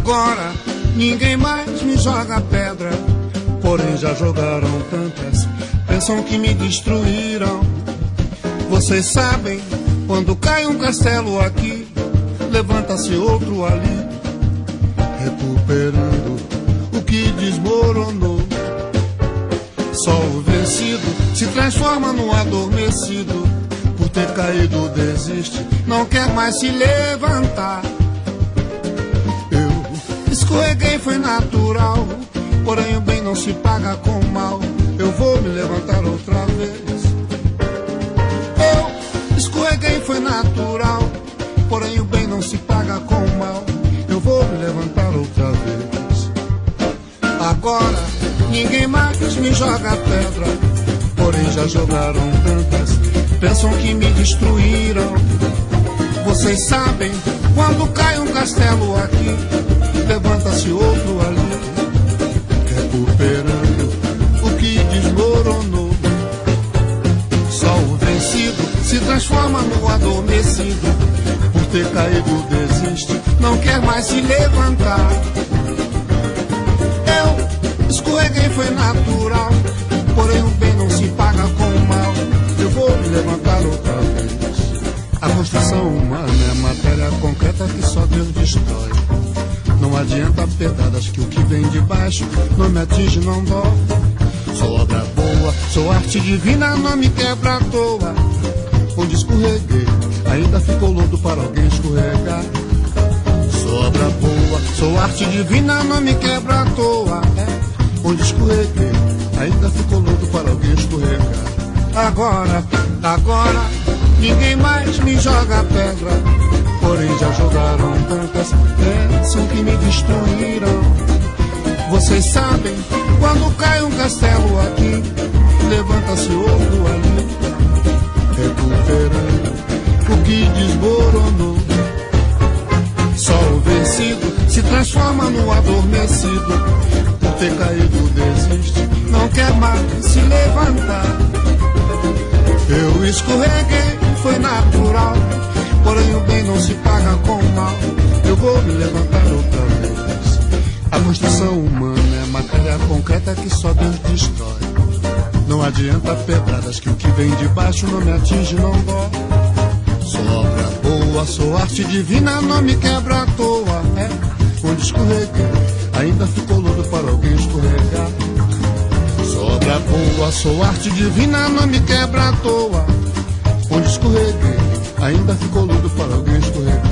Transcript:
Agora ninguém mais me joga pedra, porém já jogaram tantas, pensam que me destruíram. Vocês sabem, quando cai um castelo aqui, levanta-se outro ali, recuperando o que desmoronou. Só o vencido se transforma no adormecido, por ter caído desiste, não quer mais se levantar. Eu escorreguei, foi natural, porém o bem não se paga com o mal. Eu vou me levantar outra vez. Eu escorreguei, foi natural, porém o bem não se paga com o mal. Eu vou me levantar outra vez. Agora ninguém mais me joga pedra, porém já jogaram tantas, pensam que me destruíram. Vocês sabem, quando cai um castelo aqui, levanta-se outro ali, recuperando o que desmoronou. Só o vencido se transforma no adormecido, por ter caído desiste, não quer mais se levantar. Eu escorreguei, foi natural, porém o bem não se paga com o mal. Eu vou me levantar outra vez. A construção humana é matéria concreta que só Deus destrói. Não adianta pedradas que o que vem de baixo não me atinge, não dói. Sou obra boa, sou arte divina, não me quebra à toa. Onde escorreguei, ainda ficou lodo para alguém escorregar. Sou obra boa, sou arte divina, não me quebra à toa. Onde escorreguei, ainda ficou lodo para alguém escorregar. Agora, ninguém mais me joga pedra, porém já jogaram tantas, pensam que me destruíram. Vocês sabem, quando cai um castelo aqui, levanta-se outro ali, recuperando o que desmoronou. Só o vencido se transforma no adormecido, por ter caído desiste, não quer mais se levantar. Eu escorreguei, foi natural, porém o bem não se paga com o mal. Eu vou me levantar outra vez. A construção humana é matéria concreta que só Deus destrói. Não adianta pedradas que o que vem de baixo não me atinge, não dói. Sou obra boa, sou arte divina, não me quebra à toa. Onde escorreguei, ainda ficou lodo para alguém escorregar. Sou obra boa, sou arte divina, não me quebra à toa. Onde escorreguei, ainda ficou lodo para alguém escorregar.